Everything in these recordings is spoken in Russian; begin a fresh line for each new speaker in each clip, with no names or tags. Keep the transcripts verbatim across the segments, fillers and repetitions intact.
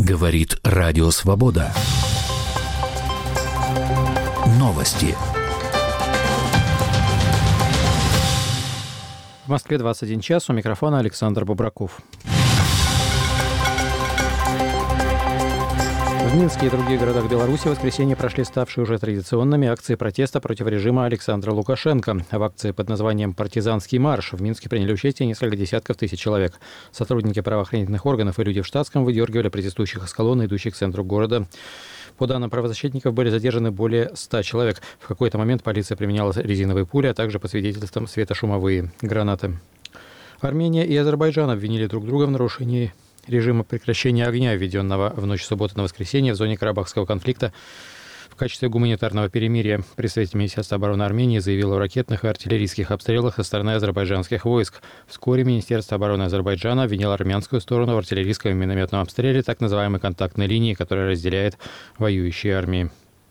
Говорит Радио Свобода. Новости.
В Москве двадцать один час. У микрофона Александр Бобраков. В Минске и других городах Беларуси в воскресенье прошли ставшие уже традиционными акции протеста против режима Александра Лукашенко. В акции под названием «Партизанский марш» в Минске приняли участие несколько десятков тысяч человек. Сотрудники правоохранительных органов и люди в штатском выдергивали протестующих из колонны, идущих к центру города. По данным правозащитников, были задержаны более ста человек. В какой-то момент полиция применяла резиновые пули, а также, по свидетельствам, светошумовые гранаты. Армения и Азербайджан обвинили друг друга в нарушении режима прекращения огня, введенного в ночь субботы на воскресенье в зоне Карабахского конфликта. В качестве гуманитарного перемирия представитель Министерства обороны Армении заявил о ракетных и артиллерийских обстрелах со стороны азербайджанских войск. Вскоре Министерство обороны Азербайджана обвинило армянскую сторону в артиллерийском и минометном обстреле так называемой контактной линии, которая разделяет воюющие армии.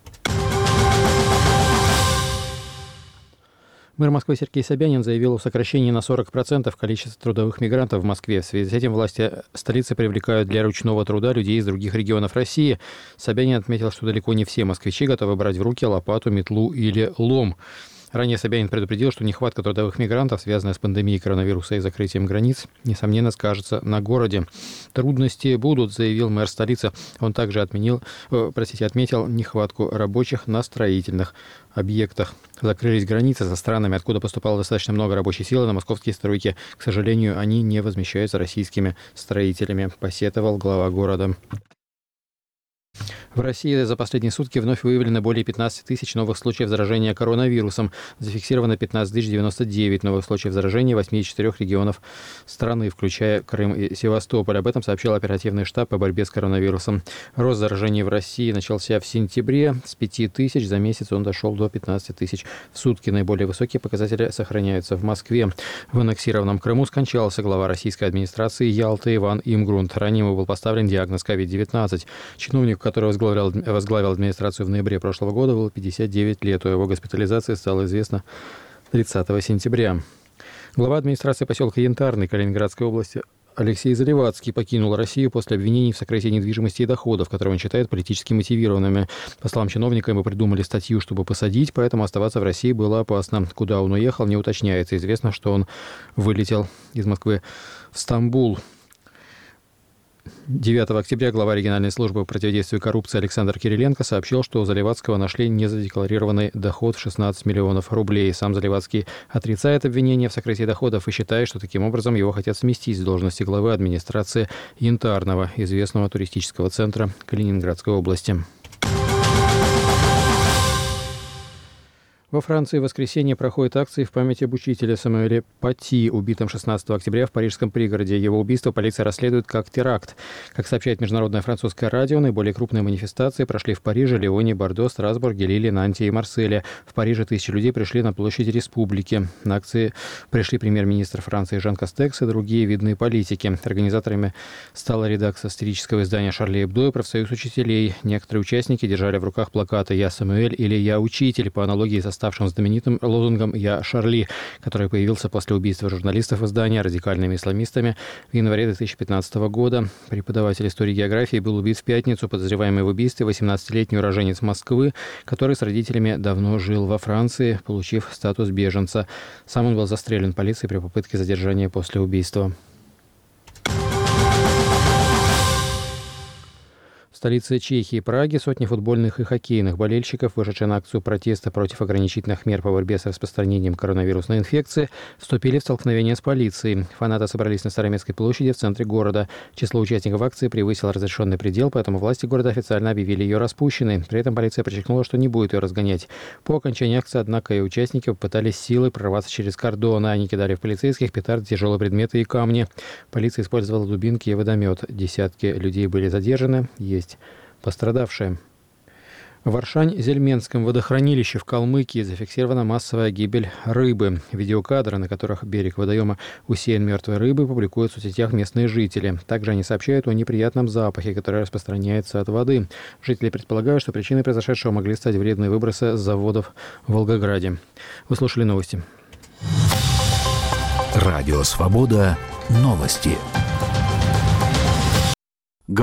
Мэр Москвы Сергей Собянин заявил о сокращении на сорок процентов количества трудовых мигрантов в Москве. В связи с этим власти столицы привлекают для ручного труда людей из других регионов России. Собянин отметил, что далеко не все москвичи готовы брать в руки лопату, метлу или лом. Ранее Собянин предупредил, что нехватка трудовых мигрантов, связанная с пандемией коронавируса и закрытием границ, несомненно скажется на городе. Трудности будут, заявил мэр столицы. Он также отменил, э, простите, отметил нехватку рабочих на строительных объектах. Закрылись границы со странами, откуда поступало достаточно много рабочей силы на московские стройки. К сожалению, они не возмещаются российскими строителями, посетовал глава города. В России за последние сутки вновь выявлено более пятнадцать тысяч новых случаев заражения коронавирусом. Зафиксировано пятнадцать тысяч девяносто девять новых случаев заражения в восьмидесяти четырёх регионов страны, включая Крым и Севастополь. Об этом сообщил оперативный штаб по борьбе с коронавирусом. Рост заражений в России начался в сентябре. С пяти тысяч за месяц он дошел до пятнадцати тысяч в сутки. Наиболее высокие показатели сохраняются в Москве. В аннексированном Крыму скончался глава российской администрации Ялты Иван Имгрунт. Ранее ему был поставлен диагноз ковид девятнадцать. Чиновник, который возглавлял возглавил администрацию в ноябре прошлого года, было пятьдесят девять лет. О его госпитализации стало известно тридцатого сентября. Глава администрации поселка Янтарный Калининградской области Алексей Заливацкий покинул Россию после обвинений в сократии недвижимости и доходов, которые он считает политически мотивированными. По словам чиновника, ему придумали статью, чтобы посадить, поэтому оставаться в России было опасно. Куда он уехал, не уточняется. Известно, что он вылетел из Москвы в Стамбул. девятого октября глава региональной службы по противодействию коррупции Александр Кириленко сообщил, что у Заливацкого нашли незадекларированный доход в шестнадцать миллионов рублей. Сам Заливацкий отрицает обвинения в сократии доходов и считает, что таким образом его хотят сместить с должности главы администрации Янтарного, известного туристического центра Калининградской области. Во Франции в воскресенье проходят акции в память об учителе Самуэле Пати, убитом шестнадцатого октября в парижском пригороде. Его убийство полиция расследует как теракт. Как сообщает международное французское радио, наиболее крупные манифестации прошли в Париже, Лионе, Бордо, Страсбурге, Лиле, Нанте и Марселе. В Париже тысячи людей пришли на площадь Республики. На акции пришли премьер-министр Франции Жан Кастекс и другие видные политики. Организаторами стала редакция сатирического издания «Шарли Эбдо» и профсоюз учителей. Некоторые участники держали в руках плакаты «Я Самуэль» или «Я учитель» по аналогии со ставшим знаменитым лозунгом «Я Шарли», который появился после убийства журналистов издания радикальными исламистами в январе две тысячи пятнадцатого года. Преподаватель истории и географии был убит в пятницу. Подозреваемый в убийстве восемнадцатилетний уроженец Москвы, который с родителями давно жил во Франции, получив статус беженца. Сам он был застрелен полицией при попытке задержания после убийства. В столице Чехии, Праге, сотни футбольных и хоккейных болельщиков, вышедшие на акцию протеста против ограничительных мер по борьбе с распространением коронавирусной инфекции, вступили в столкновение с полицией. Фанаты собрались на Староместской площади в центре города. Число участников акции превысило разрешенный предел, поэтому власти города официально объявили ее распущенной. При этом полиция подчеркнула, что не будет ее разгонять. По окончании акции, однако, и участники попытались силой прорваться через кордоны. Они кидали в полицейских петарды, тяжелые предметы и камни. Полиция использовала дубинки и водомет. Десятки людей были задержаны. Есть пострадавшие. В Аршань-Зельменском водохранилище в Калмыкии зафиксирована массовая гибель рыбы. Видеокадры, на которых берег водоема усеян мертвой рыбой, публикуют в соцсетях местные жители. Также они сообщают о неприятном запахе, который распространяется от воды. Жители предполагают, что причиной произошедшего могли стать вредные выбросы с заводов в Волгограде. Вы слушали новости.
Радио «Свобода». Новости.